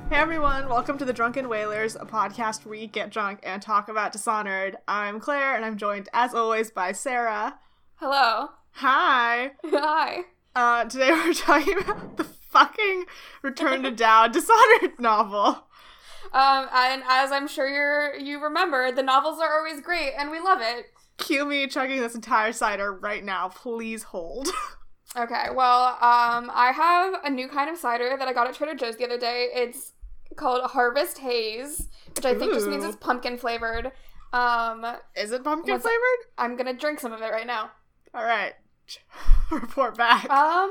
Hey everyone, welcome to the Drunken Whalers, a podcast where we get drunk and talk about Dishonored. I'm Claire, and I'm joined, as always, by Sarah. Hello. Hi. Hi. Today we're talking about the fucking Return to Down Dishonored novel. And as I'm sure you remember, the novels are always great, and we love it. Cue me chugging this entire cider right now. Please hold. Okay, well, I have a new kind of cider that I got at Trader Joe's the other day. It's called Harvest Haze, which I think just means it's pumpkin flavored. Is it pumpkin flavored? I'm gonna drink some of it right now. Alright. Report back. I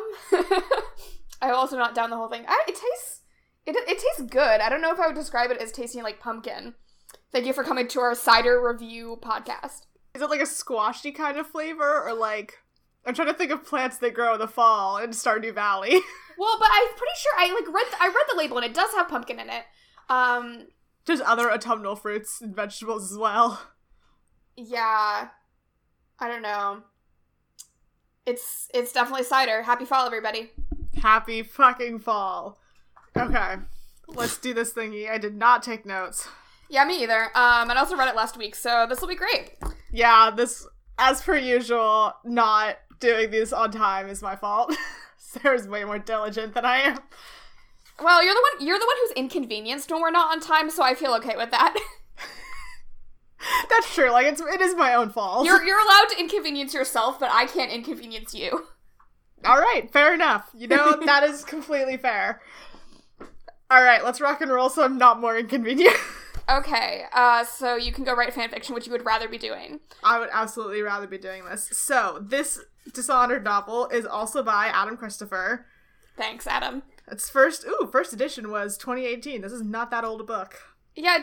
also not down the whole thing. It tastes good. I don't know if I would describe it as tasting like pumpkin. Thank you for coming to our cider review podcast. Is it like a squashy kind of flavor, or like... I'm trying to think of plants that grow in the fall in Stardew Valley. Well, but I'm pretty sure I read the label and it does have pumpkin in it. There's other autumnal fruits and vegetables as well. Yeah. I don't know. It's definitely cider. Happy fall, everybody. Happy fucking fall. Okay. Let's do this thingy. I did not take notes. Yeah, me either. And I also read it last week, so this will be great. Yeah, this, as per usual, not doing these on time is my fault. Sarah's way more diligent than I am. Well, you're the one who's inconvenienced when we're not on time, so I feel okay with that. That's true. Like, it is my own fault. You're allowed to inconvenience yourself, but I can't inconvenience you. All right, fair enough. You know, that is completely fair. All right, let's rock and roll so I'm not more inconvenient. Okay, so you can go write fanfiction, which you would rather be doing. I would absolutely rather be doing this. So, this Dishonored novel is also by Adam Christopher. Thanks, Adam. Its first edition was 2018. This is not that old a book. Yeah,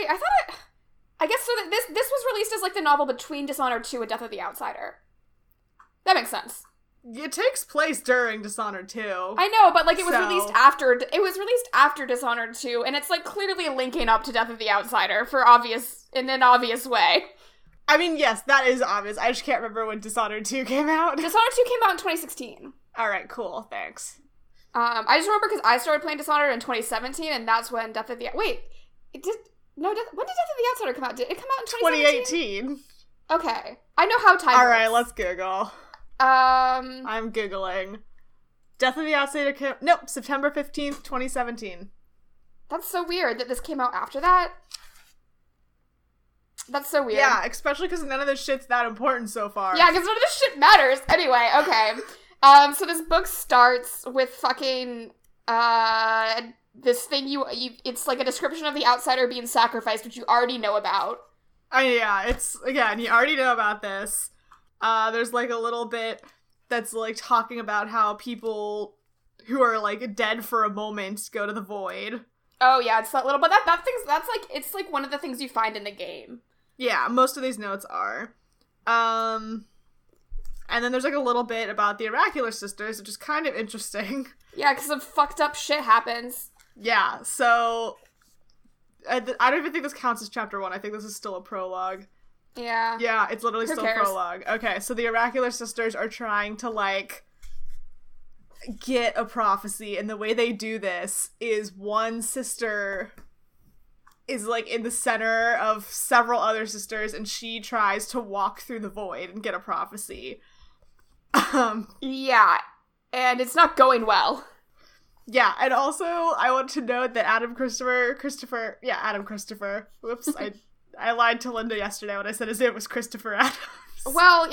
I guess so that this was released as like the novel between Dishonored 2 and Death of the Outsider. That makes sense. It takes place during Dishonored 2. I know, but like it was released after Dishonored 2, and it's like clearly linking up to Death of the Outsider in an obvious way. I mean, yes, that is obvious. I just can't remember when Dishonored 2 came out. Dishonored 2 came out in 2016. Alright, cool, thanks. I just remember because I started playing Dishonored in 2017, and that's when when did Death of the Outsider come out? Did it come out in 2017? 2018. Okay. I know how time Alright, works. let's Google. I'm Googling. Death of the Outsider September 15th, 2017. That's so weird that this came out after that. That's so weird. Yeah, especially because none of this shit's that important so far. Yeah, because none of this shit matters. Anyway, okay. So this book starts with fucking, this thing it's like a description of the outsider being sacrificed, which you already know about. Yeah, you already know about this. There's like a little bit that's like talking about how people who are like dead for a moment go to the void. Oh yeah, it's that little, but it's like one of the things you find in the game. Yeah, most of these notes are. And then there's like a little bit about the Oracular Sisters, which is kind of interesting. Yeah, because some fucked up shit happens. Yeah, so I don't even think this counts as chapter 1. I think this is still a prologue. Yeah. Yeah, it's literally Who still cares? prologue. Okay, so the Oracular Sisters are trying to, like, get a prophecy, and the way they do this is one sister is, like, in the center of several other sisters, and she tries to walk through the void and get a prophecy. Yeah, and it's not going well. Yeah, and also, I want to note that Adam Christopher, whoops, I lied to Linda yesterday when I said his name was Christopher Adams. Well,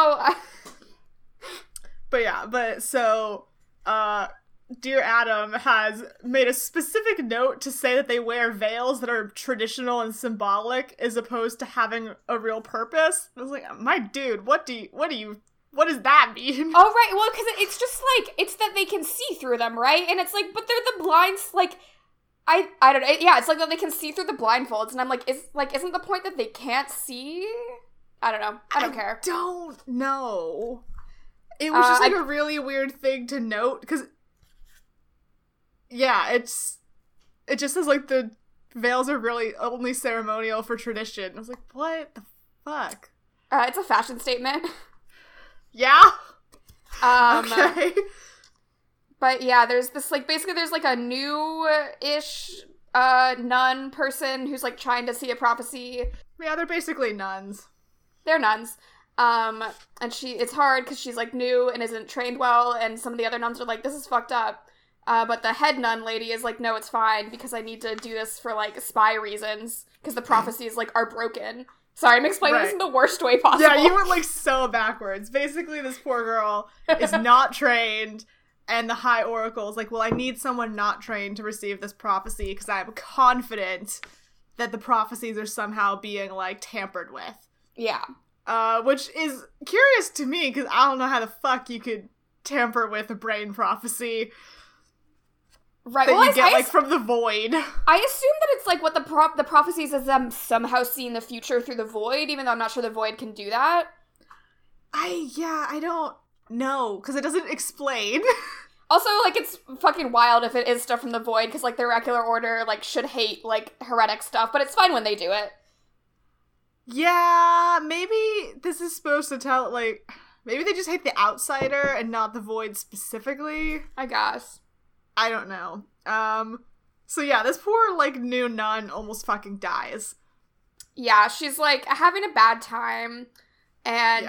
Dear Adam has made a specific note to say that they wear veils that are traditional and symbolic as opposed to having a real purpose. I was like, my dude, what does that mean? Oh, right, well, because it's just, like, it's that they can see through them, right? And it's like, but they're the blinds, like, I don't know, yeah, it's like that they can see through the blindfolds, and I'm like, isn't the point that they can't see? I don't know, I don't care. I don't know. It was just, like, a really weird thing to note, because, yeah, it just says, like, the veils are really only ceremonial for tradition. I was like, what the fuck? It's a fashion statement. Yeah? Okay. But yeah, there's this, like, basically there's, like, a new-ish nun person who's, like, trying to see a prophecy. Yeah, they're basically nuns. They're nuns. And it's hard because she's, like, new and isn't trained well, and some of the other nuns are like, this is fucked up. But the head nun lady is like, no, it's fine, because I need to do this for, like, spy reasons, because the prophecies, like, are broken. Sorry, I'm explaining this in the worst way possible. Yeah, you went, like, so backwards. Basically, this poor girl is not trained, and the High Oracle is like, well, I need someone not trained to receive this prophecy, because I'm confident that the prophecies are somehow being, like, tampered with. Yeah. Which is curious to me, because I don't know how the fuck you could tamper with a brain prophecy. Right, that you get, like, from the void. I assume that it's, like, what the prophecies is them somehow seeing the future through the void, even though I'm not sure the void can do that. I don't know, because it doesn't explain. Also, like, it's fucking wild if it is stuff from the void, because, like, the Oracular Order, like, should hate, like, heretic stuff, but it's fine when they do it. Yeah, maybe this is supposed to tell, like, maybe they just hate the outsider and not the void specifically. I guess. I don't know. So yeah, this poor, like, new nun almost fucking dies. Yeah, she's, like, having a bad time, and,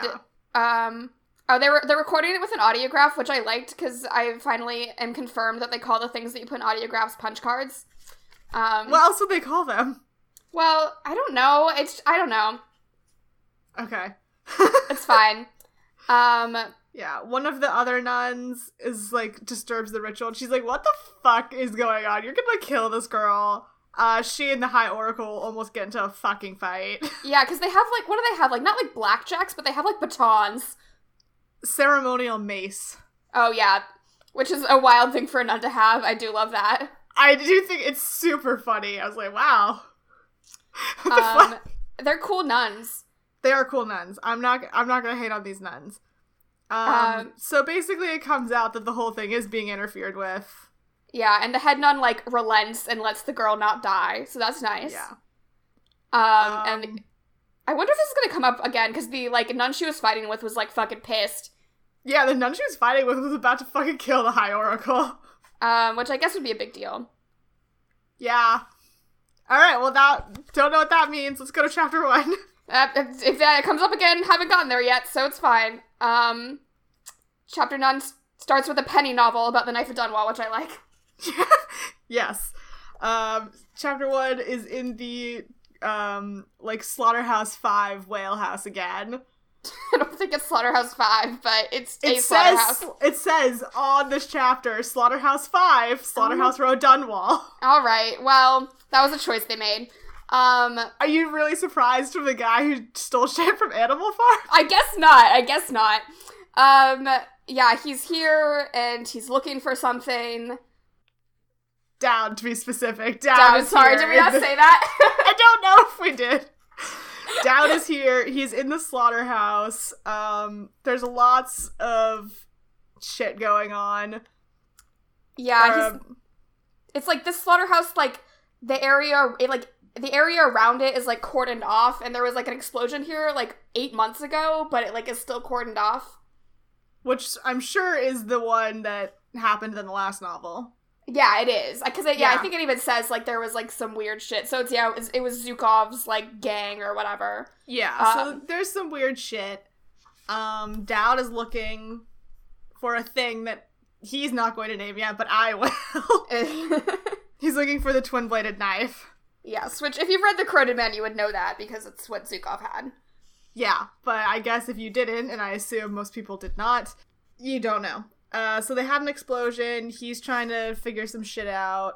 they're recording it with an audiograph, which I liked, because I finally am confirmed that they call the things that you put in audiographs punch cards. What else would they call them? Well, I don't know. I don't know. Okay. It's fine. Yeah, one of the other nuns is, like, disturbs the ritual, and she's like, what the fuck is going on? You're gonna kill this girl. She and the High Oracle almost get into a fucking fight. Yeah, because they have, like, what do they have? Like, not, like, blackjacks, but they have, like, batons. Ceremonial mace. Oh, yeah. Which is a wild thing for a nun to have. I do love that. I do think it's super funny. I was like, wow. What the fuck? They're cool nuns. They are cool nuns. I'm not gonna hate on these nuns. So basically it comes out that the whole thing is being interfered with. Yeah, and the head nun, like, relents and lets the girl not die, so that's nice. Yeah. And I wonder if this is gonna come up again, because the, like, nun she was fighting with was, like, fucking pissed. Yeah, the nun she was fighting with was about to fucking kill the High Oracle. Which I guess would be a big deal. Yeah. Alright, well, don't know what that means. Let's go to chapter 1. If that comes up again, haven't gotten there yet, so it's fine. Chapter 9 starts with a penny novel about the Knife of Dunwall, which I like. Yes. Chapter 1 is in the, like, Slaughterhouse 5 whale house again. I don't think it's Slaughterhouse 5, but it's a slaughterhouse. It says on this chapter, Slaughterhouse 5, Slaughterhouse Road, Dunwall. Alright, well, that was a choice they made. Are you really surprised from the guy who stole shit from Animal Farm? I guess not. Yeah, he's here, and he's looking for something. Down, to be specific. Down is sorry, here. did we not say that? I don't know if we did. Down is here. He's in the slaughterhouse. There's lots of shit going on. Yeah, it's like this slaughterhouse, like, the area around it is, like, cordoned off, and there was, like, an explosion here, like, 8 months ago, but it, like, is still cordoned off. Which I'm sure is the one that happened in the last novel. Yeah, it is. Because, I think it even says, like, there was, like, some weird shit. So, it was Zhukov's, like, gang or whatever. Yeah, so there's some weird shit. Dowd is looking for a thing that he's not going to name yet, but I will. He's looking for the twin-bladed knife. Yes, which, if you've read The Corroded Man, you would know that, because it's what Zhukov had. Yeah, but I guess if you didn't, and I assume most people did not, you don't know. So they had an explosion. He's trying to figure some shit out.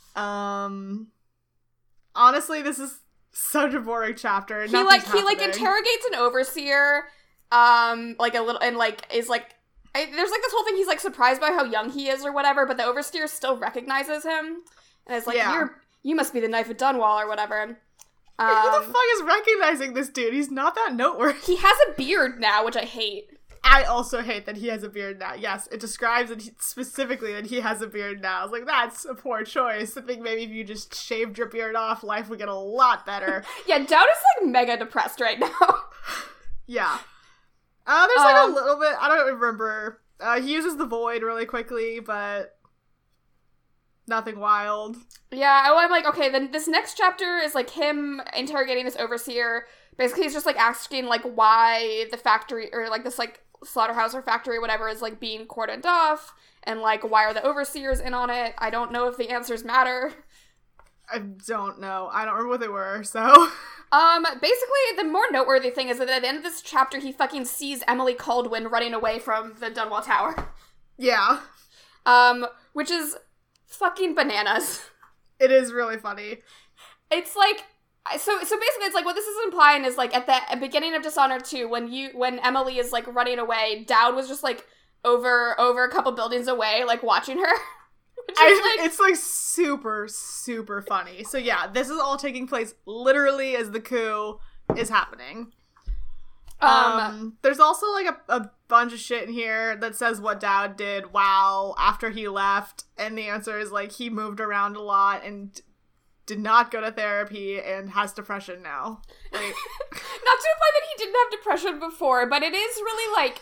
Honestly, this is such a boring chapter. He interrogates an overseer, like a little, and like is like, there's like this whole thing. He's like surprised by how young he is or whatever, but the overseer still recognizes him, and is like, you must be the Knife of Dunwall or whatever. Who the fuck is recognizing this dude? He's not that noteworthy. He has a beard now, which I hate. I also hate that he has a beard now. Yes, it describes it specifically that he has a beard now. I was like, that's a poor choice. I think maybe if you just shaved your beard off, life would get a lot better. Yeah, Dowd is, like, mega depressed right now. Yeah. There's, like, a little bit, I don't remember. He uses the void really quickly, but Nothing wild. Yeah, well, I'm like, okay, then this next chapter is, like, him interrogating this overseer. Basically, he's just, like, asking, like, why the factory, or, like, this, like, slaughterhouse or factory or whatever is, like, being cordoned off, and, like, why are the overseers in on it? I don't know if the answers matter. I don't know. I don't remember what they were, so... Basically, the more noteworthy thing is that at the end of this chapter, he fucking sees Emily Kaldwin running away from the Dunwall Tower. Yeah. Which is fucking bananas. It is really funny. It's like, so basically it's like what this is implying is like at the beginning of Dishonored 2, when Emily is like running away, Dowd was just like over a couple buildings away, like watching her. It's like super, super funny. So yeah, this is all taking place literally as the coup is happening. There's also like a bunch of shit in here that says what Dowd did after he left, and the answer is like he moved around a lot and did not go to therapy and has depression now. Like, not to imply that he didn't have depression before, but it is really like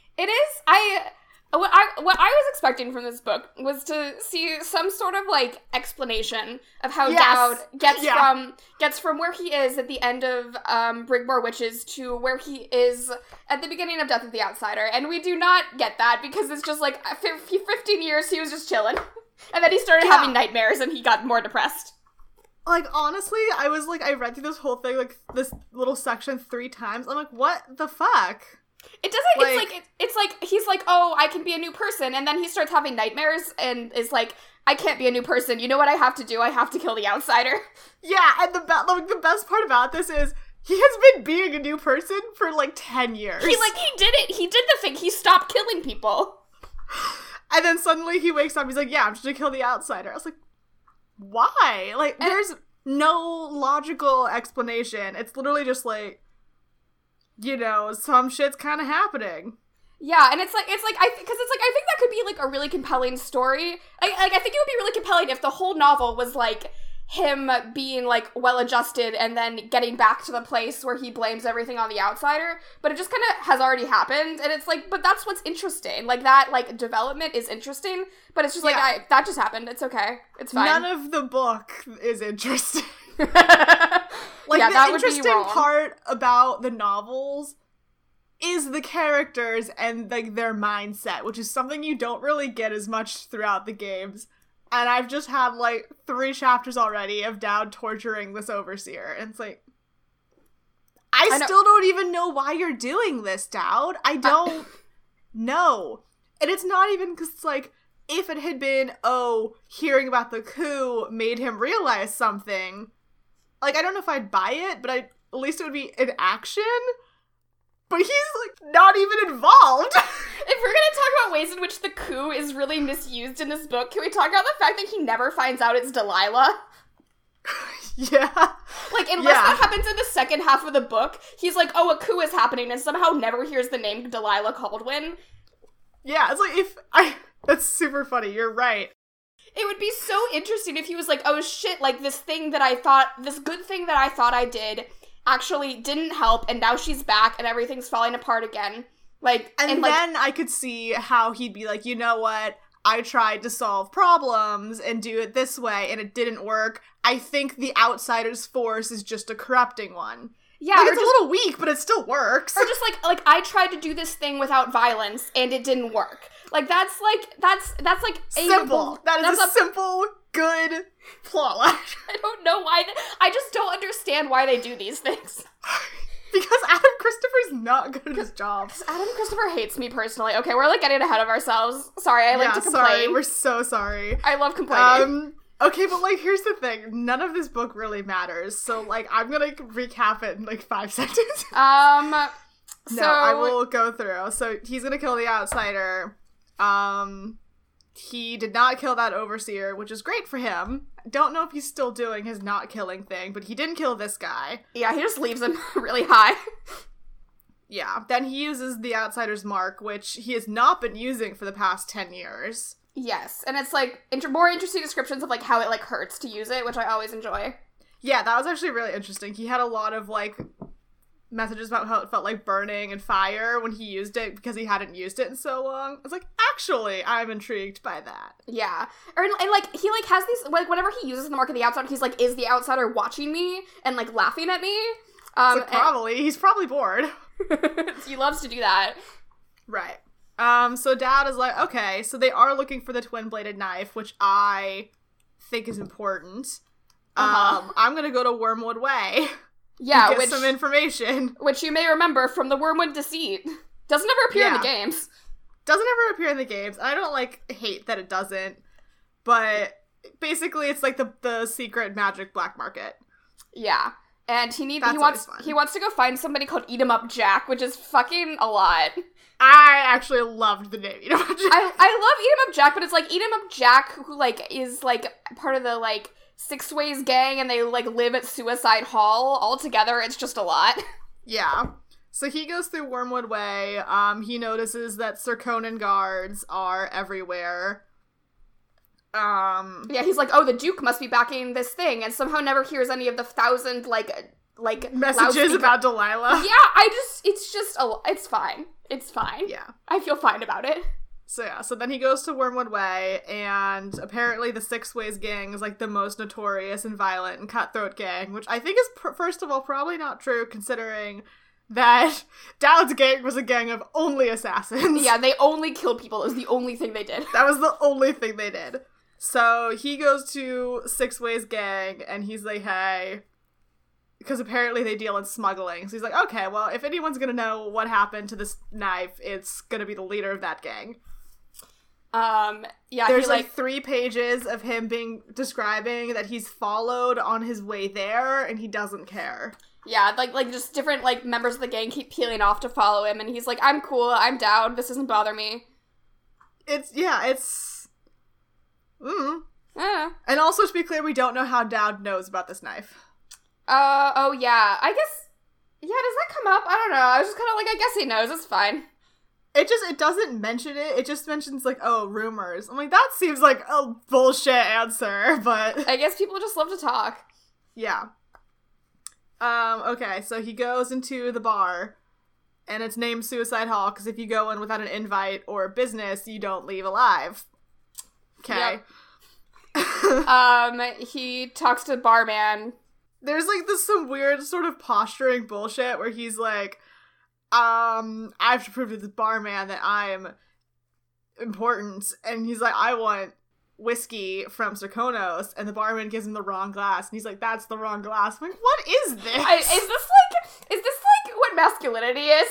what I was expecting from this book was to see some sort of like explanation of how Dowd gets from where he is at the end of Brigmore Witches to where he is at the beginning of Death of the Outsider, and we do not get that because it's just like 15 years he was just chilling, and then he started having nightmares and he got more depressed. Like, honestly, I read through this whole thing, like, this little section 3 times. I'm like, what the fuck? It doesn't, it's like, he's like, oh, I can be a new person, and then he starts having nightmares, and is like, I can't be a new person, you know what I have to do? I have to kill the outsider. Yeah, and the best part about this is, he has been being a new person for, like, 10 years. He did it, he did the thing, he stopped killing people. And then suddenly he wakes up, he's like, yeah, I'm just gonna kill the outsider. I was like, why? Like, there's no logical explanation. It's literally just like, you know, some shit's kind of happening. Yeah, and I think that could be like a really compelling story. I think it would be really compelling if the whole novel was like him being like well adjusted and then getting back to the place where he blames everything on the outsider. But it just kind of has already happened, and it's like, but that's what's interesting. Like that, like development is interesting, but it's just like that just happened. It's okay. It's fine. None of the book is interesting. Like, yeah, the interesting part about the novels is the characters and like their mindset, which is something you don't really get as much throughout the games. And I've just had like 3 chapters already of Dowd torturing this overseer, and it's like, I still don't even know why you're doing this, Dowd. I don't know. And it's not even because it's like, if it had been, hearing about the coup made him realize something, like, I don't know if I'd buy it, but at least it would be an action. But he's, like, not even involved. If we're gonna talk about ways in which the coup is really misused in this book, can we talk about the fact that he never finds out it's Delilah? Yeah. Like, unless that happens in the second half of the book, he's like, oh, a coup is happening, and somehow never hears the name Delilah Kaldwin. Yeah, it's like, that's super funny, you're right. It would be so interesting if he was like, oh shit, like this good thing that I thought I did actually didn't help, and now she's back and everything's falling apart again. Like, and then I could see how he'd be like, you know what? I tried to solve problems and do it this way, and it didn't work. I think the outsider's force is just a corrupting one. Yeah, like, it's a little weak, but it still works. Or just like I tried to do this thing without violence, and it didn't work. Like, that's like simple. That is a simple, good plot line. I don't know why. I just don't understand why they do these things. Because Adam Christopher's not good at his job. Adam Christopher hates me personally. Okay, we're like getting ahead of ourselves. Sorry, I like to complain. Sorry, we're so sorry. I love complaining. Okay, but like, here's the thing. None of this book really matters. So like, I'm gonna recap it in like 5 sentences. So no, I will go through. So he's gonna kill the outsider. He did not kill that overseer, which is great for him. Don't know if he's still doing his not killing thing, but he didn't kill this guy. Yeah, he just leaves him really high. Yeah. Then he uses the outsider's mark, which he has not been using for the past 10 years. Yes, and it's like more interesting descriptions of like how it like hurts to use it, which I always enjoy. Yeah, that was actually really interesting. He had a lot of like messages about how it felt like burning and fire when he used it because he hadn't used it in so long. It's like, actually, I'm intrigued by that. Yeah. And like, he, like, has these, like, whenever he uses the mark of the outsider, he's like, is the outsider watching me? And, like, laughing at me? Like, probably. He's probably bored. He loves to do that. Right. So Dad is like, okay, so they are looking for the twin-bladed knife, which I think is important. I'm gonna go to Wormwood Way. Yeah, to get some information. Which you may remember from the Wormwood Deceit. Doesn't ever appear in the games. Doesn't ever appear in the games. I don't, like, hate that it doesn't. But basically it's like the secret magic black market. Yeah. And he wants to go find somebody called Eat 'em Up Jack, which is fucking a lot. I actually loved the name Eat 'em Up Jack. I love Eat 'em Up Jack, but it's like Eat 'em Up Jack, who, like, is, like, part of the, like, Six Ways gang, and they, like, live at Suicide Hall all together. It's just a lot. Yeah. So he goes through Wormwood Way. He notices that Sir Conan guards are everywhere. Yeah, he's like, oh, the Duke must be backing this thing, and somehow never hears any of the 1,000, like messages about Delilah. Yeah, it's fine. It's fine. Yeah. I feel fine about it. So then he goes to Wormwood Way, and apparently the Six Ways gang is, like, the most notorious and violent and cutthroat gang, which I think is, first of all, probably not true, considering that Dad's gang was a gang of only assassins. Yeah, they only killed people. It was the only thing they did. That was the only thing they did. So he goes to Six Ways gang, and he's like, hey, because apparently they deal in smuggling. So he's like, okay, well, if anyone's gonna know what happened to this knife, it's gonna be the leader of that gang. Yeah, there's like 3 pages of him describing that he's followed on his way there, and he doesn't care. Yeah, like just different, like, members of the gang keep peeling off to follow him, and he's like, I'm cool, I'm down, this doesn't bother me. And also, to be clear, we don't know how Dad knows about this knife. Oh yeah, I guess, yeah, does that come up? I don't know, I was just kind of like, I guess he knows, it's fine. It doesn't mention it. It just mentions, like, oh, rumors. I'm like, that seems like a bullshit answer, but I guess people just love to talk. Yeah. Okay, so he goes into the bar, and it's named Suicide Hall, because if you go in without an invite or business, you don't leave alive. Okay. Yep. He talks to the barman. There's, like, some weird sort of posturing bullshit where he's like, I have to prove to the barman that I'm important. And he's like, I want whiskey from Serkonos. And the barman gives him the wrong glass. And he's like, that's the wrong glass. I'm like, what is this? Is this like what masculinity is?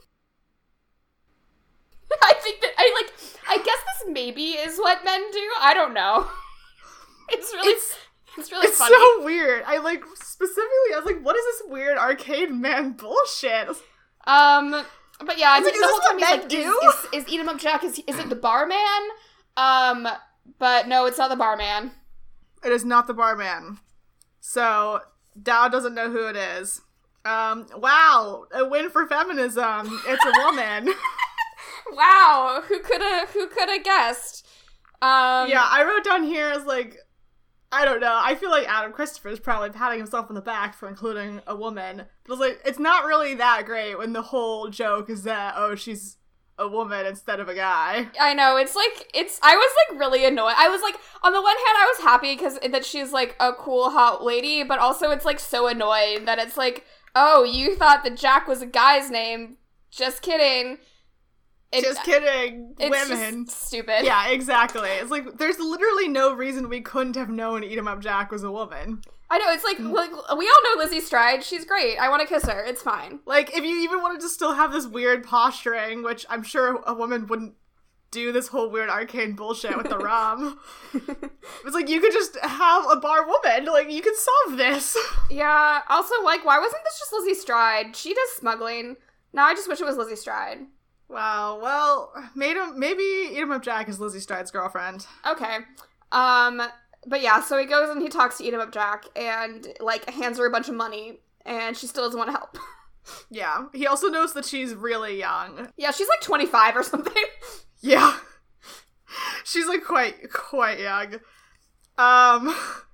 I think that, I guess this maybe is what men do. I don't know. It's really funny. It's so weird. I, like, specifically, I was like, what is this weird arcade man bullshit? But yeah, I think the whole time he's like, is Eat 'em Up Jack, is it the barman? But no, it's not the barman. It is not the barman. So, Dao doesn't know who it is. Wow, a win for feminism. It's a woman. Wow, who coulda guessed? Yeah, I wrote down here as, like, I don't know. I feel like Adam Christopher's probably patting himself on the back for including a woman. But I was like, it's not really that great when the whole joke is that, oh, she's a woman instead of a guy. I know, I was, like, really annoyed. I was, like, on the one hand, I was happy because that she's, like, a cool, hot lady, but also it's, like, so annoying that it's, like, oh, you thought that Jack was a guy's name. Just kidding. Just kidding. It's women. Just stupid. Yeah, exactly. It's like, there's literally no reason we couldn't have known Eat 'em Up Jack was a woman. I know, it's like, we all know Lizzie Stride. She's great. I want to kiss her. It's fine. Like, if you even wanted to still have this weird posturing, which I'm sure a woman wouldn't do this whole weird arcane bullshit with the rum. It's like, you could just have a bar woman. Like, you could solve this. Yeah, also, like, why wasn't this just Lizzie Stride? She does smuggling. Now I just wish it was Lizzie Stride. Wow, well, maybe Eat 'em Up Jack is Lizzie Stride's girlfriend. Okay. But yeah, so he goes and he talks to Eat 'em Up Jack and, like, hands her a bunch of money, and she still doesn't want to help. Yeah. He also knows that she's really young. Yeah, she's like 25 or something. Yeah. She's, like, quite young.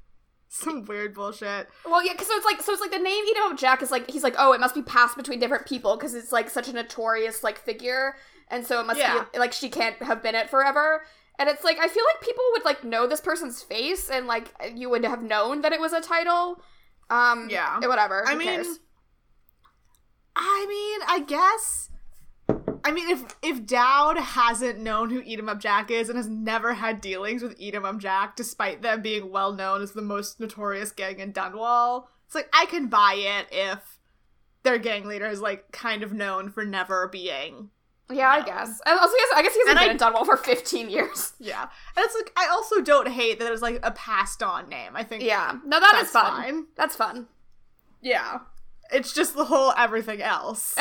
Some weird bullshit. Well, yeah, because it's like the name Eat 'em up Jack is like, he's like, oh, it must be passed between different people because it's like such a notorious like figure, and so it must be like she can't have been it forever. And it's like, I feel like people would like know this person's face, and like you would have known that it was a title. Whatever. Who cares? I guess. If Dowd hasn't known who Eat 'em up Jack is and has never had dealings with Eat 'em up Jack, despite them being well known as the most notorious gang in Dunwall, it's like, I can buy it if their gang leader is like kind of known for never being. Yeah, known. I guess. I guess he hasn't been in Dunwall for 15 years. Yeah. And it's like, I also don't hate that it's like a passed on name. I think. Yeah. No, that's fun. Fine. That's fun. Yeah. It's just the whole everything else.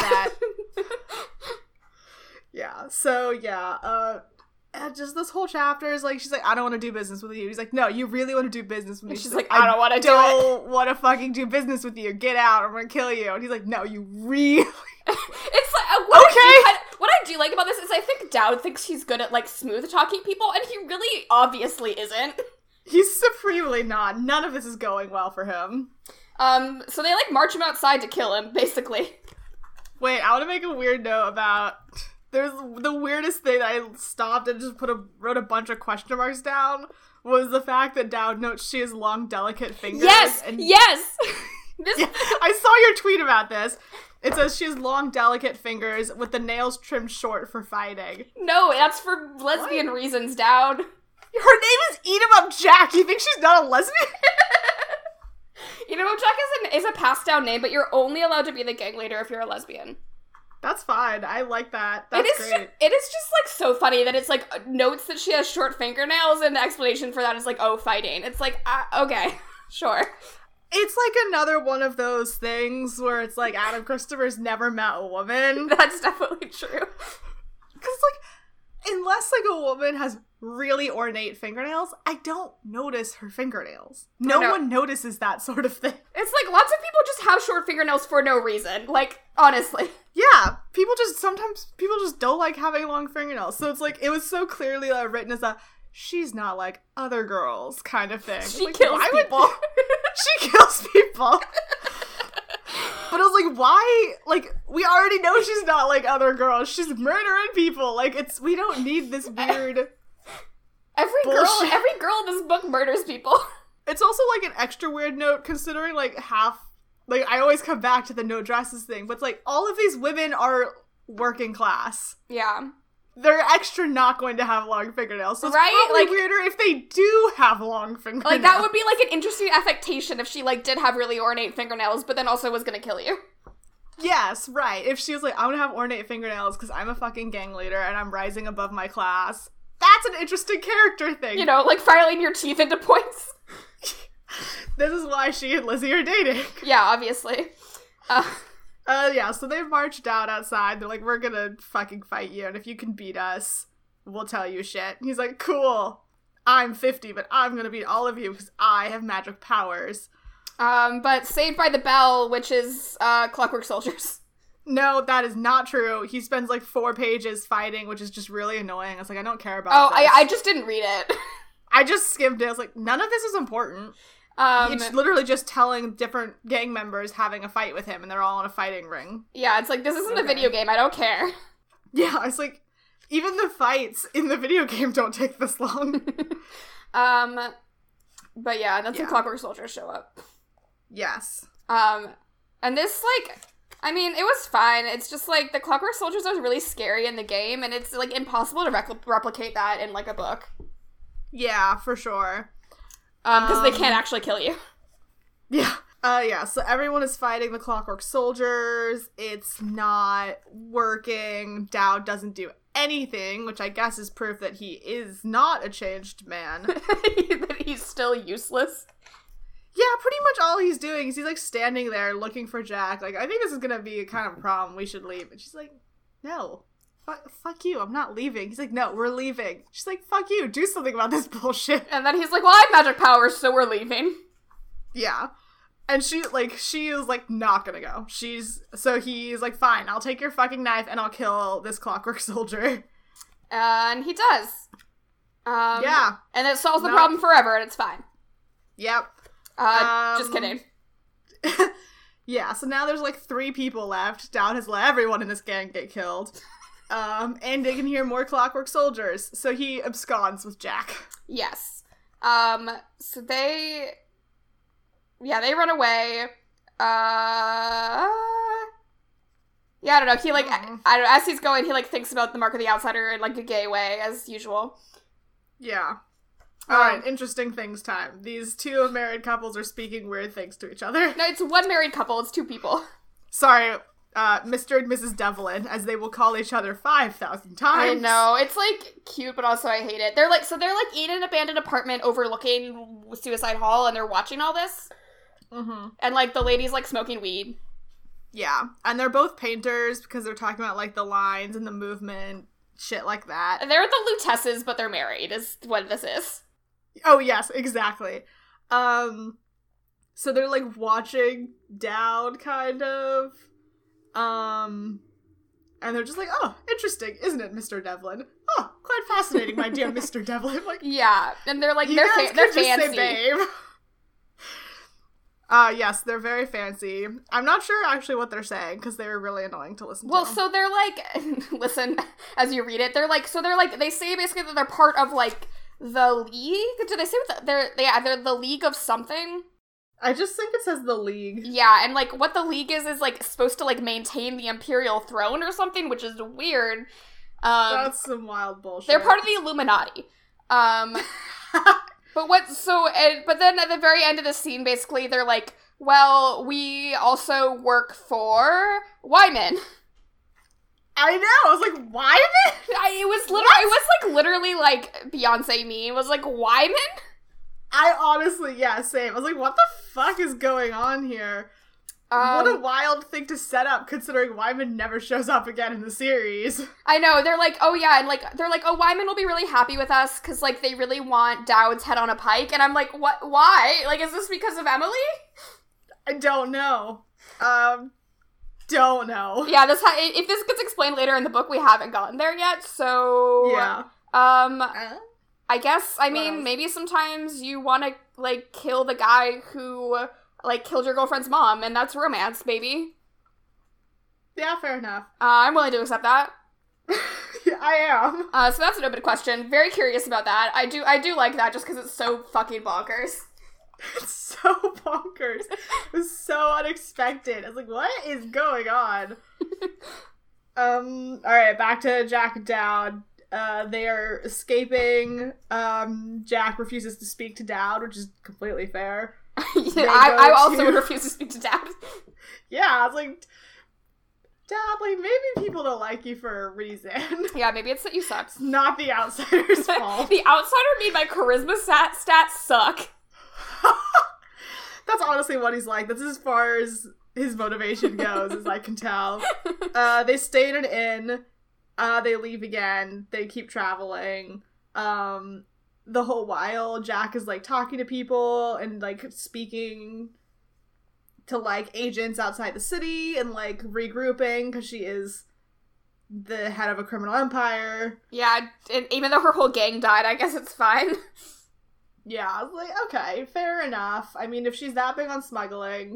Yeah, so, yeah, just this whole chapter is like, she's like, I don't want to do business with you. He's like, no, you really want to do business with me. She's like, I don't want to do it. I don't want to fucking do business with you. Get out, I'm going to kill you. And he's like, no, you really... It's like, what I do like about this is I think Dowd thinks he's good at, like, smooth-talking people, and he really obviously isn't. He's supremely not. None of this is going well for him. So they, like, march him outside to kill him, basically. Wait, I want to make a weird note about... There's the weirdest thing that I stopped and just wrote a bunch of question marks down was the fact that Dowd notes she has long, delicate fingers. Yes! Yes! Yeah, I saw your tweet about this. It says she has long, delicate fingers with the nails trimmed short for fighting. No, that's for lesbian reasons, Dowd. Her name is Eat 'em up Jack. You think she's not a lesbian? Eat 'em up Jack is a passed down name, but you're only allowed to be the gang leader if you're a lesbian. That's fine. I like that. That's great. It is just, like, so funny that it's, like, notes that she has short fingernails, and the explanation for that is, like, oh, fighting. It's like, okay, sure. It's, like, another one of those things where it's, like, Adam Christopher's never met a woman. That's definitely true. Because, like, unless, like, a woman has really ornate fingernails, I don't notice her fingernails. No one notices that sort of thing. It's like, lots of people just have short fingernails for no reason. Like, honestly. Yeah, sometimes people just don't like having long fingernails. So it's like, it was so clearly written as a, she's not like other girls kind of thing. She like, kills people. She kills people. But I was like, why? Like, we already know she's not like other girls. She's murdering people. Like, we don't need this weird... Every girl in this book murders people. It's also, like, an extra weird note, considering, like, like, I always come back to the no dresses thing, but it's like, all of these women are working class. Yeah. They're extra not going to have long fingernails, so it's right? probably weirder if they do have long fingernails. Like, that would be, like, an interesting affectation if she, like, did have really ornate fingernails, but then also was gonna kill you. Yes, right. If she was like, I'm gonna have ornate fingernails because I'm a fucking gang leader and I'm rising above my class. That's an interesting character thing. You know, like filing your teeth into points. This is why she and Lizzie are dating. Yeah, obviously. Yeah, so they've marched out outside. They're like, we're gonna fucking fight you, and if you can beat us, we'll tell you shit. And he's like, cool. I'm 50, but I'm gonna beat all of you because I have magic powers. But Saved by the Bell, which is, Clockwork Soldiers. No, that is not true. He spends, like, 4 pages fighting, which is just really annoying. It's like, I don't care about this. I just didn't read it. I just skimmed it. I was like, none of this is important. It's literally just telling different gang members having a fight with him, and they're all in a fighting ring. Yeah, it's like, this isn't a video game. I don't care. Yeah, it's like, even the fights in the video game don't take this long. But yeah, that's when Clockwork Soldiers show up. Yes. And this, like... I mean, it was fine. It's just, like, the Clockwork Soldiers are really scary in the game, and it's, like, impossible to replicate that in, like, a book. Yeah, for sure. Because they can't actually kill you. Yeah. Yeah, so everyone is fighting the Clockwork Soldiers. It's not working. Dowd doesn't do anything, which I guess is proof that he is not a changed man. That he's still useless. Yeah, pretty much all he's doing is he's, like, standing there looking for Jack. Like, I think this is gonna be a kind of problem. We should leave. And she's like, no. Fuck you. I'm not leaving. He's like, no, we're leaving. She's like, fuck you. Do something about this bullshit. And then he's like, well, I have magic powers, so we're leaving. Yeah. And she is, like, not gonna go. So he's like, fine, I'll take your fucking knife and I'll kill this Clockwork Soldier. And he does. Yeah. And it solves the problem forever, and it's fine. Yep. Just kidding. Yeah, so now there's like 3 people left. Dowd has let everyone in this gang get killed. And they can hear more Clockwork Soldiers, so he absconds with Jack. Yes. So they run away. Yeah, I don't know. He, like, I don't know, as he's going, he, like, thinks about the Mark of the Outsider in, like, a gay way, as usual. Yeah. Alright, interesting things time. These 2 married couples are speaking weird things to each other. No, it's 1 married couple, it's 2 people. Sorry, Mr. and Mrs. Devlin, as they will call each other 5,000 times. I know. It's, like, cute, but also I hate it. They're, like, in an abandoned apartment overlooking Suicide Hall, and they're watching all this. Mm-hmm. And, like, the lady's, like, smoking weed. Yeah, and they're both painters because they're talking about, like, the lines and the movement, shit like that. They're the Lutesses, but they're married, is what this is. Oh, yes, exactly. So they're, like, watching Dowd, kind of. And they're just like, oh, interesting, isn't it, Mr. Devlin? Oh, quite fascinating, my dear Mr. Devlin. Like, yeah, and they're, like, you they're guys could just fancy. say babe. Yes, they're very fancy. I'm not sure actually what they're saying, because they were really annoying to listen to. Well, so they're like, listen, as you read it, they say basically that they're part of, like, the League? Do they say what they're the League of something? I just think it says the League. Yeah, and, like, what the League is, like, supposed to, like, maintain the Imperial throne or something, which is weird. That's some wild bullshit. They're part of the Illuminati. But then at the very end of the scene, basically, they're like, well, we also work for Wyman. I know, I was like, Wyman? It was literally like Beyonce me. It was like, Wyman? I honestly, yeah, same. I was like, what the fuck is going on here? What a wild thing to set up, considering Wyman never shows up again in the series. I know, they're like, oh yeah, and like, they're like, oh, Wyman will be really happy with us, because, like, they really want Dowd's head on a pike, and I'm like, what, why? Like, is this because of Emily? I don't know. Don't know. Yeah, if this gets explained later in the book, we haven't gotten there yet, so... Yeah. I guess, I mean, maybe sometimes you want to, like, kill the guy who... like, killed your girlfriend's mom, and that's romance, baby. Yeah, fair enough. I'm willing to accept that. Yeah, I am. So that's an open question. Very curious about that. I do like that just because it's so fucking bonkers. It's so bonkers. It was so unexpected. I was like, what is going on? Alright, back to Jack and Dowd. They are escaping. Jack refuses to speak to Dowd, which is completely fair. Yeah, I also would refuse to speak to Dad. Yeah, I was like, Dad, like, maybe people don't like you for a reason. Yeah, maybe it's that you suck. It's not the Outsider's fault. The Outsider made my charisma stats suck. That's honestly what he's like. That's as far as his motivation goes, as I can tell. They stay in an inn. They leave again. They keep traveling. The whole while, Jack is, like, talking to people and, like, speaking to, like, agents outside the city and, like, regrouping, because she is the head of a criminal empire. Yeah, and even though her whole gang died, I guess it's fine. Yeah, I was like, okay, fair enough. I mean, if she's that big on smuggling,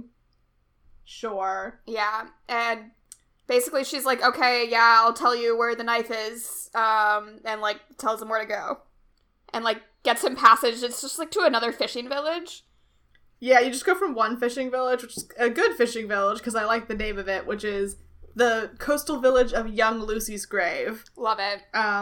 sure. Yeah, and basically she's like, okay, yeah, I'll tell you where the knife is, and, like, tells him where to go. And, like, gets him passage. It's just, like, to another fishing village. Yeah, you just go from one fishing village, which is a good fishing village, because I like the name of it, which is the coastal village of Young Lucy's Grave. Love it.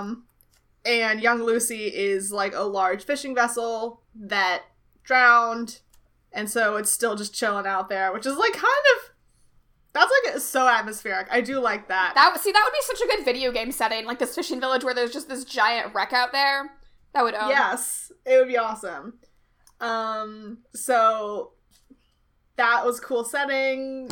And Young Lucy is, like, a large fishing vessel that drowned, and so it's still just chilling out there, which is, like, kind of... That's, like, so atmospheric. I do like that. That would be such a good video game setting, like this fishing village where there's just this giant wreck out there. That would Yes, it would be awesome. So that was a cool setting.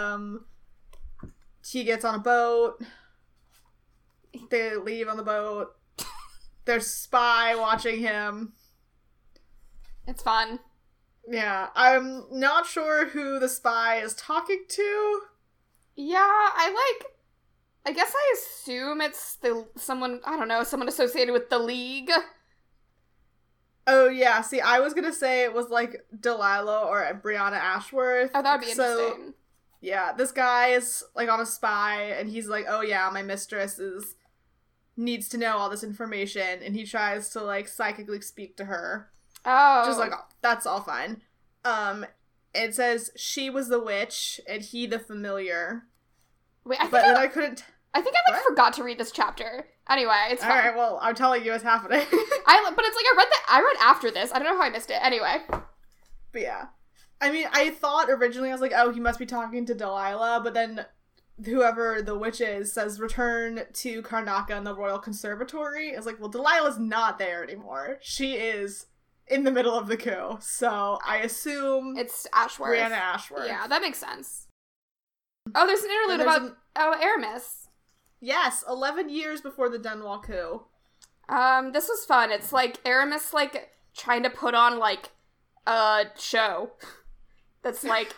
He gets on a boat. They leave on the boat. There's a spy watching him. It's fun. Yeah, I'm not sure who the spy is talking to. Yeah, I guess I assume it's someone associated with the League. Oh, yeah. See, I was gonna say it was, like, Delilah or Brianna Ashworth. Oh, that would be interesting. Yeah, this guy is, like, on a spy, and he's like, oh, yeah, my mistress needs to know all this information, and he tries to, like, psychically speak to her. Oh. Just, like, that's all fine. It says she was the witch, and he the familiar. Wait, I couldn't... I think I, like, forgot to read this chapter. Anyway, it's fine. Alright, well, I'm telling you what's happening. But it's like, I read after this. I don't know how I missed it. Anyway. But yeah. I mean, I thought originally, I was like, oh, he must be talking to Delilah, but then whoever the witch is says return to Karnaca and the Royal Conservatory. I was like, well, Delilah's not there anymore. She is in the middle of the coup. So I assume it's Ashworth. Brianna Ashworth. Yeah, that makes sense. Oh, there's an interlude about Aramis. Yes, 11 years before the Dunwall coup. This was fun. It's like Aramis, like, trying to put on, like, a show that's like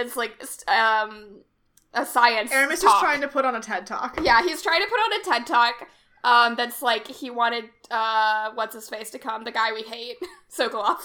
a science Aramis talk. is trying to put on a TED Talk. Yeah, he's trying to put on a TED Talk. That's like he wanted what's his face to come, the guy we hate, Sokolov.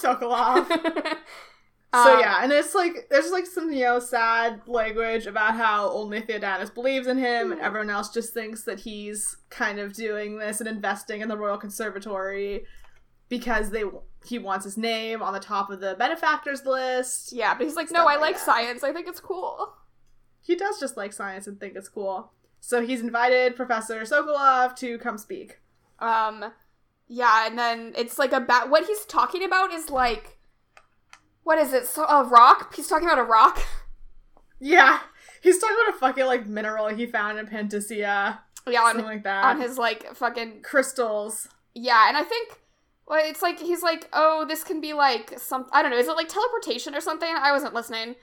So yeah, and it's like there's like some, you know, sad language about how only Theodanis believes in him, and everyone else just thinks that he's kind of doing this and investing in the Royal Conservatory because he wants his name on the top of the benefactors list. Yeah, but he's like, no, I like science. I think it's cool. He does just like science and think it's cool. So he's invited Professor Sokolov to come speak. Yeah, and then it's like what he's talking about is like, what is it? So, a rock? He's talking about a rock? Yeah. He's talking about a fucking, like, mineral he found in Pantasia. Yeah, something like that. On his, like, fucking... crystals. Yeah, and I think, well, it's like, he's like, oh, this can be, like, I don't know, is it, like, teleportation or something? I wasn't listening.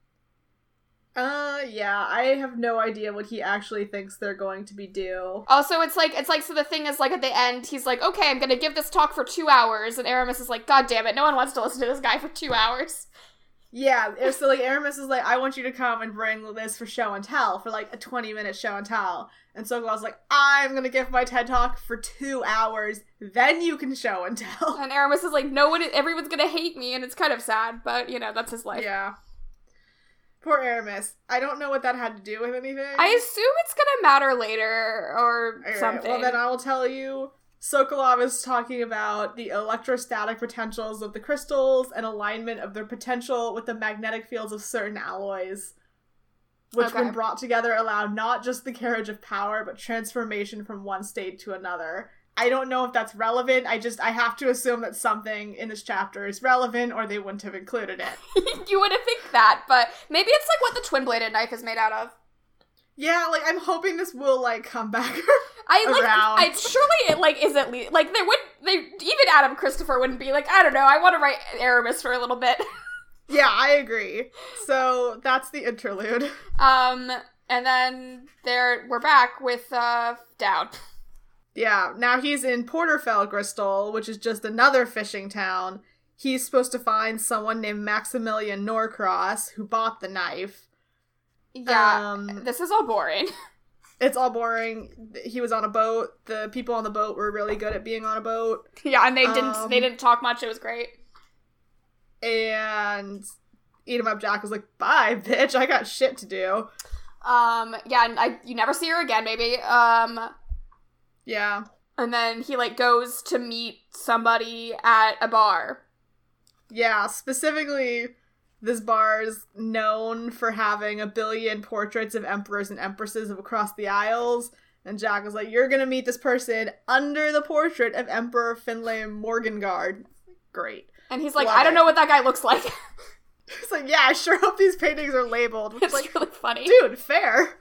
Yeah, I have no idea what he actually thinks they're going to be due. Also, it's like, so the thing is, like, at the end, he's like, okay, I'm gonna give this talk for 2 hours, and Aramis is like, god damn it, no one wants to listen to this guy for 2 hours. Yeah, so, like, Aramis is like, I want you to come and bring this for show and tell, for, like, a 20-minute show and tell. And Sokolov's like, I'm gonna give my TED Talk for 2 hours, then you can show and tell. And Aramis is like, everyone's gonna hate me, and it's kind of sad, but, you know, that's his life. Yeah. Poor Aramis. I don't know what that had to do with anything. I assume it's gonna matter later, or something. Well, then I will tell you. Sokolov is talking about the electrostatic potentials of the crystals and alignment of their potential with the magnetic fields of certain alloys, which when brought together allow not just the carriage of power, but transformation from one state to another. I don't know if that's relevant. I have to assume that something in this chapter is relevant, or they wouldn't have included it. You wouldn't think that, but maybe it's like what the twin-bladed knife is made out of. Yeah, like, I'm hoping this will, like, come back around. Surely it, like, isn't, like, even Adam Christopher wouldn't be like, I don't know, I want to write Aramis for a little bit. Yeah, I agree. So, that's the interlude. And then we're back with, Dowd. Yeah, now he's in Porterfell, which is just another fishing town. He's supposed to find someone named Maximilian Norcross, who bought the knife. Yeah, this is all boring. It's all boring. He was on a boat. The people on the boat were really good at being on a boat. Yeah, and they didn't talk much. It was great. And Eat 'em Up Jack was like, bye, bitch, I got shit to do. Yeah, and you never see her again, maybe. Yeah. And then he, like, goes to meet somebody at a bar. Yeah, specifically, this bar is known for having 1 billion portraits of emperors and empresses of across the Isles. And Jack was like, you're gonna meet this person under the portrait of Emperor Finlay Morgengard. Great. And he's like, I don't know what that guy looks like. He's like, yeah, I sure hope these paintings are labeled. It's like, really funny. Dude, fair.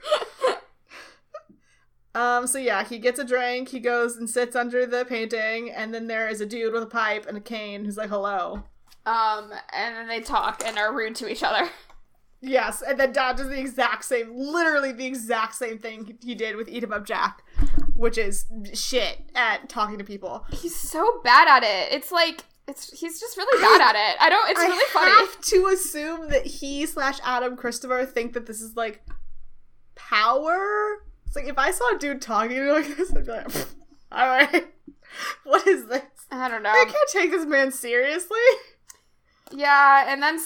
So yeah, he gets a drink, he goes and sits under the painting, and then there is a dude with a pipe and a cane who's like, hello. And then they talk and are rude to each other. Yes, and then Dad does literally the exact same thing he did with Eat 'em Up Jack, which is shit at talking to people. He's so bad at it. It's like, he's just really bad at it. It's really funny. I have to assume that he / Adam Christopher think that this is, like, power? It's like, if I saw a dude talking to me like this, I'd be like, alright. What is this? I don't know. I can't take this man seriously. Yeah, and then,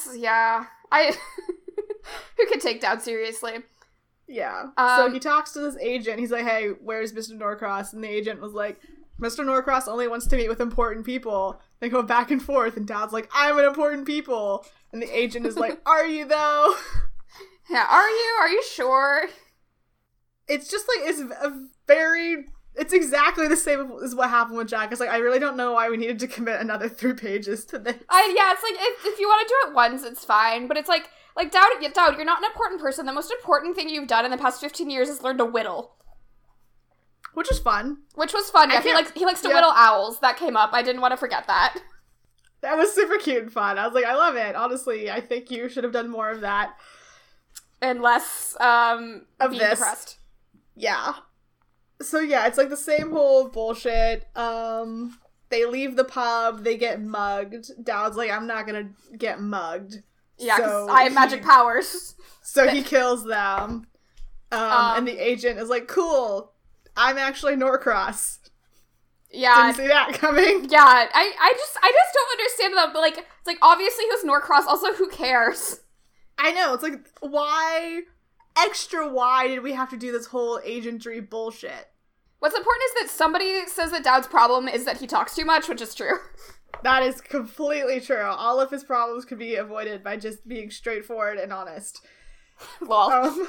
who could take Dowd seriously? Yeah. So he talks to this agent. He's like, hey, where's Mr. Norcross? And the agent was like, Mr. Norcross only wants to meet with important people. They go back and forth, and Dowd's like, I'm an important people. And the agent is like, are you, though? Yeah, are you? Are you sure? It's just like, it's exactly the same as what happened with Jack. It's like, I really don't know why we needed to commit another 3 pages to this. Yeah, it's like, if you want to do it once, it's fine. But it's like Dowd, you're not an important person. The most important thing you've done in the past 15 years is learn to whittle. Which was fun. Which was fun, yeah. He likes to whittle owls. That came up. I didn't want to forget that. That was super cute and fun. I was like, I love it. Honestly, I think you should have done more of that. And less, of being this. depressed. Yeah. So yeah, it's like the same whole bullshit. They leave the pub, they get mugged. Dowd's like, I'm not gonna get mugged. Yeah, because I have magic powers. So he kills them. And the agent is like, cool, I'm actually Norcross. Yeah. Didn't see that coming. Yeah, I just don't understand that, but like, it's like, obviously he was Norcross, also who cares? I know, it's like, why did we have to do this whole agentry bullshit? What's important is that somebody says that Dowd's problem is that he talks too much, which is true. That is completely true. All of his problems could be avoided by just being straightforward and honest. Lol.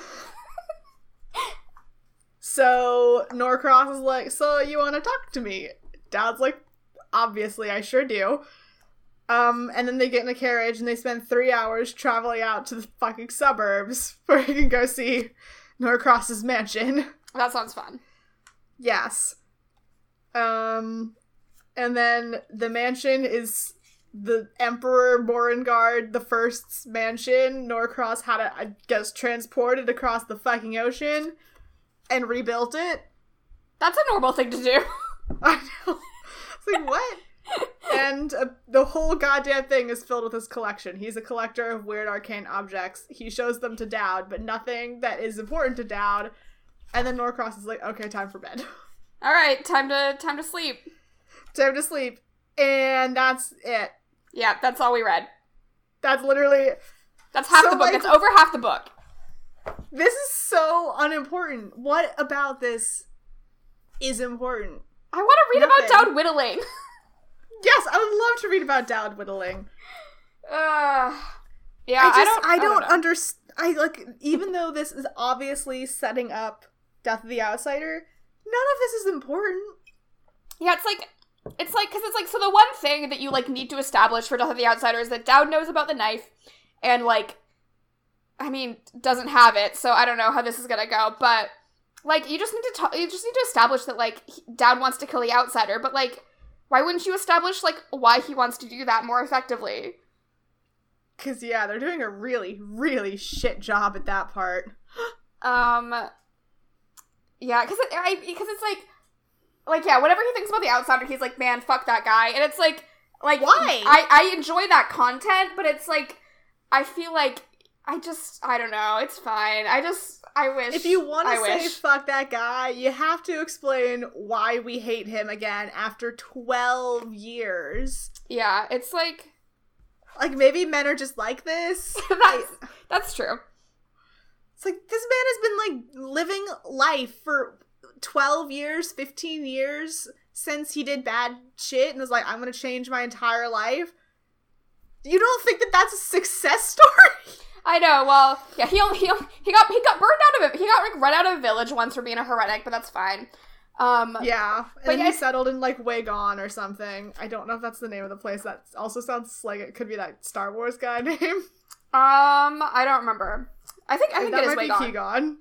So Norcross is like, so you want to talk to me? Dowd's like, obviously, I sure do. And then they get in a carriage and they spend 3 hours traveling out to the fucking suburbs where he can go see Norcross's mansion. That sounds fun. Yes. And then the mansion is the Emperor Morengard the First's mansion. Norcross had it, I guess, transported across the fucking ocean and rebuilt it. That's a normal thing to do. I know. It's like, what? And the whole goddamn thing is filled with his collection. He's a collector of weird arcane objects. He shows them to Dowd, but nothing that is important to Dowd. And then Norcross is like, okay, time for bed. All right, time to sleep. Time to sleep. And that's it. Yeah, that's all we read. That's literally... That's half the book. Like, it's over half the book. This is so unimportant. What about this is important? I want to read about Dowd whittling. Yes, I would love to read about Dowd whittling. Yeah, I don't understand. Even though this is obviously setting up Death of the Outsider, none of this is important. Yeah, because so the one thing that you, like, need to establish for Death of the Outsider is that Dowd knows about the knife, and, like, I mean, doesn't have it, so I don't know how this is gonna go, but, like, you just need to establish that, like, Dowd wants to kill the Outsider, but, like, why wouldn't you establish, like, why he wants to do that more effectively? Because, yeah, they're doing a really, really shit job at that part. Yeah, because it's like, yeah, whenever he thinks about the Outsider, he's like, man, fuck that guy, and it's like, why? I enjoy that content, but it's like, I feel like, I don't know, it's fine, I wish. If you want to say fuck that guy, you have to explain why we hate him again after 12 years. Yeah, it's like... Like, maybe men are just like this. That's true. It's like, this man has been, like, living life for 12 years, 15 years since he did bad shit and was like, I'm gonna change my entire life. You don't think that that's a success story? I know. Well, yeah, he got burned out of it. He got, like, run out of a village once for being a heretic, but that's fine. Yeah, and then he settled in, like, Wagon or something. I don't know if that's the name of the place. That also sounds like it could be that Star Wars guy name. I don't remember. I think it is Wagon. Keegan.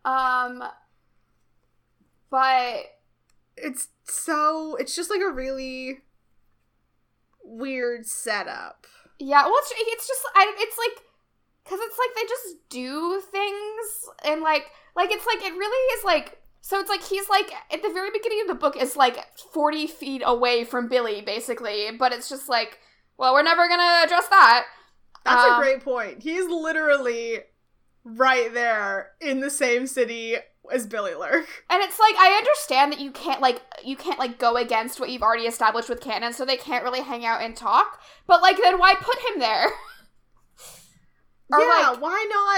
But it's just, like, a really weird setup. Yeah, well, it's just, it's like, because it's like they just do things, and, like, it's like, it really is, like, so it's like, he's, like, at the very beginning of the book is, like, 40 feet away from Billy, basically, but it's just like, well, we're never gonna address that. That's a great point. He's literally right there in the same city as Billy Lurk. And it's like, I understand that you can't go against what you've already established with canon, so they can't really hang out and talk. But, like, then why put him there? Or yeah, like,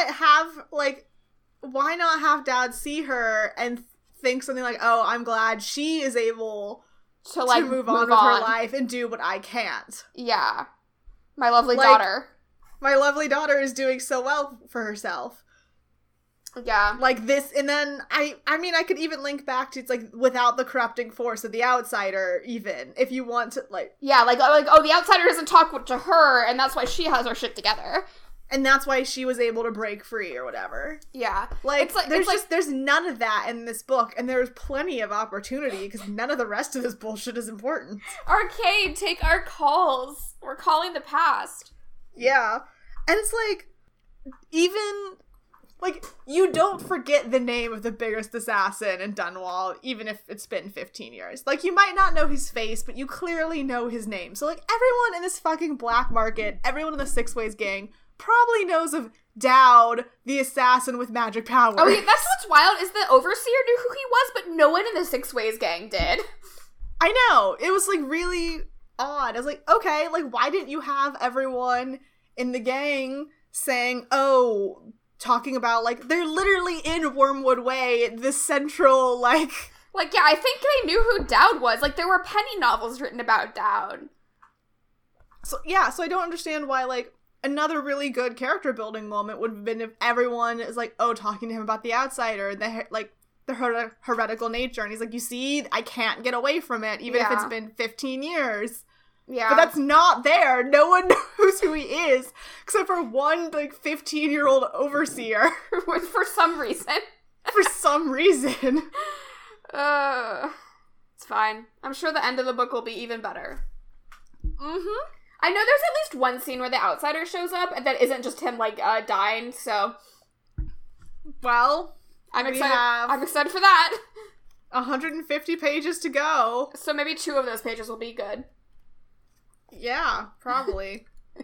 why not have Dad see her and think something like, oh, I'm glad she is able to move on with her life and do what I can't. Yeah. My lovely daughter. My lovely daughter is doing so well for herself. Yeah. Like this, and then, I mean, I could even link back to, it's like, without the corrupting force of the outsider, even, if you want to, like... Yeah, like, oh, the outsider doesn't talk to her, and that's why she has her shit together. And that's why she was able to break free, or whatever. Yeah. There's none of that in this book, and there's plenty of opportunity, because none of the rest of this bullshit is important. Arcade, take our calls. We're calling the past. Yeah. And it's like, even... Like, you don't forget the name of the biggest assassin in Dunwall, even if it's been 15 years. Like, you might not know his face, but you clearly know his name. So, like, everyone in this fucking black market, everyone in the Six Ways gang, probably knows of Dowd, the assassin with magic powers. Oh, yeah, that's what's wild, is the Overseer knew who he was, but no one in the Six Ways gang did. I know. It was, like, really odd. I was like, okay, like, why didn't you have everyone in the gang saying, oh... talking about, like, they're literally in Wormwood Way, the central, like... Like, yeah, I think they knew who Dowd was. Like, there were penny novels written about Dowd. So, yeah, so I don't understand why, like, another really good character building moment would have been if everyone is, like, oh, talking to him about the outsider, the heretical nature, and he's like, you see, I can't get away from it, even if it's been 15 years. Yeah. But that's not there. No one knows who he is, except for one, like, 15-year-old overseer. For some reason. For some reason. It's fine. I'm sure the end of the book will be even better. Mm-hmm. I know there's at least one scene where the outsider shows up, and that isn't just him, like, dying, so... Well, I'm excited for that. 150 pages to go. So maybe 2 of those pages will be good. Yeah, probably.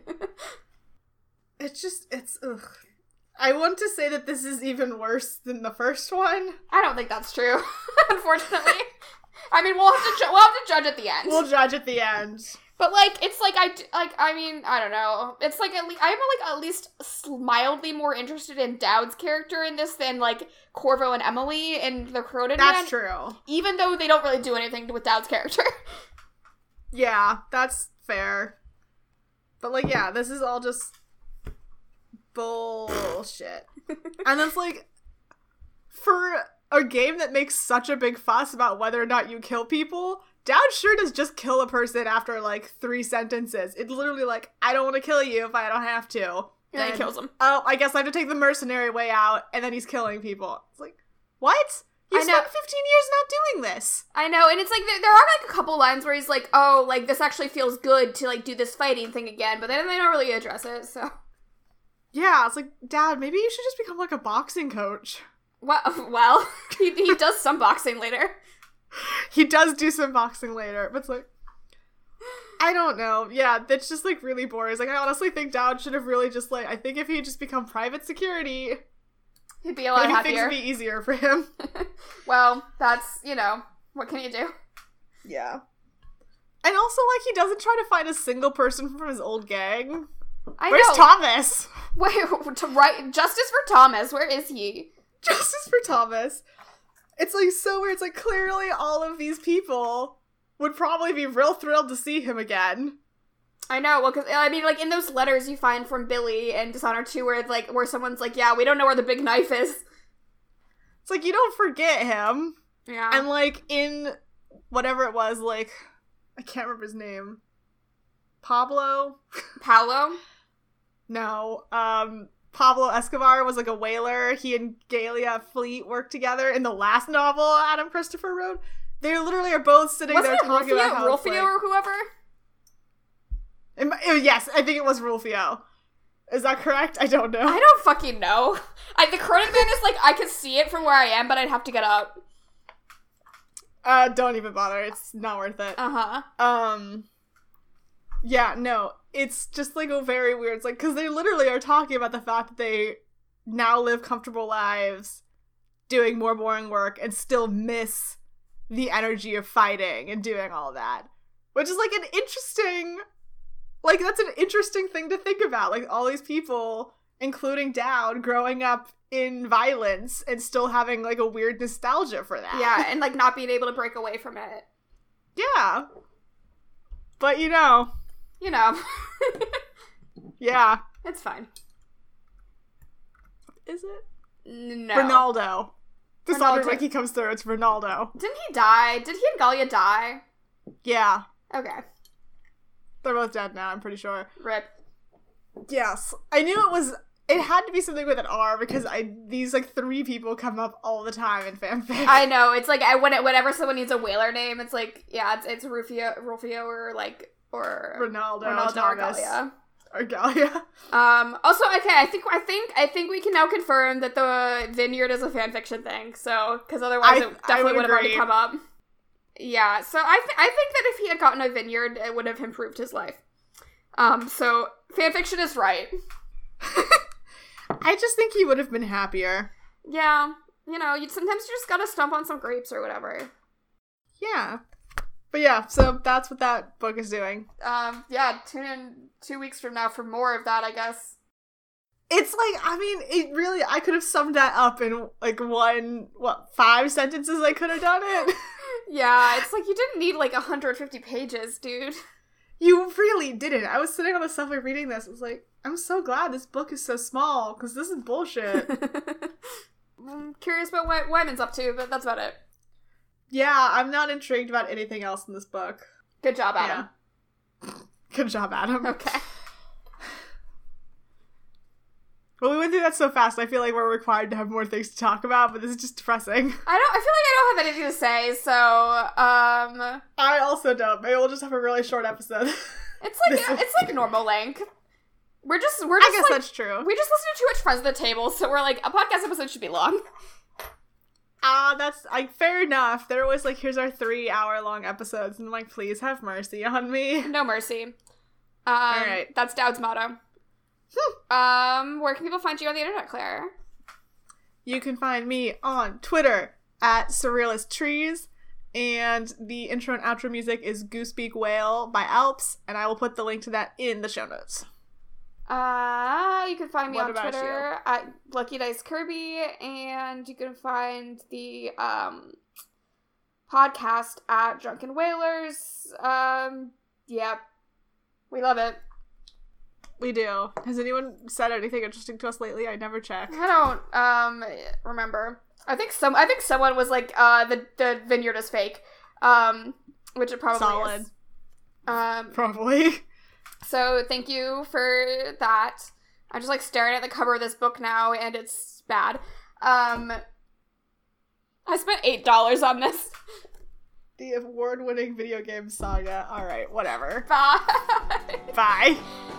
It's ugh. I want to say that this is even worse than the first one. I don't think that's true, unfortunately. I mean, we'll have to judge at the end. We'll judge at the end. But, like, it's like, I mean, I don't know. It's like, I'm, like, at least mildly more interested in Dowd's character in this than, like, Corvo and Emily in The Cronin Man. That's true. Even though they don't really do anything with Dowd's character. Yeah, that's fair. But, like, yeah, this is all just bullshit. And it's like, for a game that makes such a big fuss about whether or not you kill people, Dowd sure does just kill a person after, like, 3 sentences. It's literally like, I don't want to kill you if I don't have to. And then he kills him. Oh, I guess I have to take the mercenary way out, and then he's killing people. It's like, what? You spent 15 years not doing this. I know, and it's like, there are, like, a couple lines where he's like, oh, like, this actually feels good to, like, do this fighting thing again, but then they don't really address it, so. Yeah, it's like, Dad, maybe you should just become, like, a boxing coach. Well, he does some boxing later. He does do some boxing later, but it's like, I don't know. Yeah, that's just, like, really boring. It's like, I honestly think Dowd should have really just, like, I think if he had just become private security, he'd be a lot happier. Things would be easier for him. Well, that's, you know, what can you do? Yeah. And also, like, he doesn't try to find a single person from his old gang. Where's Thomas? Wait, justice for Thomas. Where is he? Justice for Thomas. It's, like, so weird. It's, like, clearly all of these people would probably be real thrilled to see him again. I know, well, because, I mean, like, in those letters you find from Billy and Dishonored 2 where, like, where someone's like, yeah, we don't know where the big knife is. It's like, you don't forget him. Yeah. And, like, in whatever it was, like, I can't remember his name. Paolo? No. Pablo Escobar was, like, a whaler. He and Galia Fleet worked together in the last novel Adam Christopher wrote. They literally are both sitting there talking about how Rulfio or whoever? Yes, I think it was Rulfio. Is that correct? I don't know. I don't fucking know. The Cronin Man is like, I can see it from where I am, but I'd have to get up. Don't even bother. It's not worth it. Yeah, no. It's just, like, a very weird... It's like, because they literally are talking about the fact that they now live comfortable lives doing more boring work and still miss the energy of fighting and doing all that. Which is, like, an interesting... Like, that's an interesting thing to think about. Like, all these people, including Dowd, growing up in violence and still having, like, a weird nostalgia for that. Yeah, and, like, not being able to break away from it. Yeah. But, you know. You know. Yeah. It's fine. Is it? No. Ronaldo. This Ronaldo. other wiki comes through. It's Ronaldo. Didn't he die? Did he and Galia die? Yeah. Okay. They're both dead now, I'm pretty sure. Rip. Yes. I knew it had to be something with an R because these, like, 3 people come up all the time in fanfic. I know. It's like, whenever someone needs a whaler name, it's like, yeah, it's Rufio or, like, or... Ronaldo or Thomas. Galia. Or Galia. Also, okay, I think we can now confirm that the vineyard is a fanfiction thing, so, because otherwise it definitely would have already come up. Yeah, so I think that if he had gotten a vineyard, it would have improved his life. So, fanfiction is right. I just think he would have been happier. Yeah, you know, sometimes you just gotta stomp on some grapes or whatever. Yeah. But yeah, so that's what that book is doing. Yeah, tune in 2 weeks from now for more of that, I guess. It's like, I mean, it really, I could have summed that up in, like, 5 sentences I could have done it. Yeah, it's like, you didn't need, like, 150 pages, dude. You really didn't. I was sitting on the subway reading this. I was like, I'm so glad this book is so small, because this is bullshit. I'm curious about what Wyman's up to, but that's about it. Yeah, I'm not intrigued about anything else in this book. Good job, Adam. Yeah. Good job, Adam. Okay. Well, we went through that so fast, I feel like we're required to have more things to talk about, but this is just depressing. I feel like I don't have anything to say, so, I also don't. Maybe we'll just have a really short episode. It's like normal length. We're just I guess like, that's true. We just listen to too much Friends at the Table, so we're like, a podcast episode should be long. That's, like, fair enough. They're always like, here's our 3-hour-long episodes, and I'm like, please have mercy on me. No mercy. Alright. That's Dowd's motto. Where can people find you on the internet, Claire? You can find me on Twitter at SurrealistTrees, and the intro and outro music is Goosebeak Whale by Alps, and I will put the link to that in the show notes. You can find me What on about Twitter at Lucky Dice Kirby, and you can find the podcast at Drunken Whalers. Yeah, we love it. We do. Has anyone said anything interesting to us lately? I never check. I don't remember. I think someone was like the vineyard is fake, which it probably Solid. is. Probably. So thank you for that. I'm just like staring at the cover of this book now, and it's bad. I spent $8 on this. The award-winning video game saga. All right, whatever. Bye. Bye.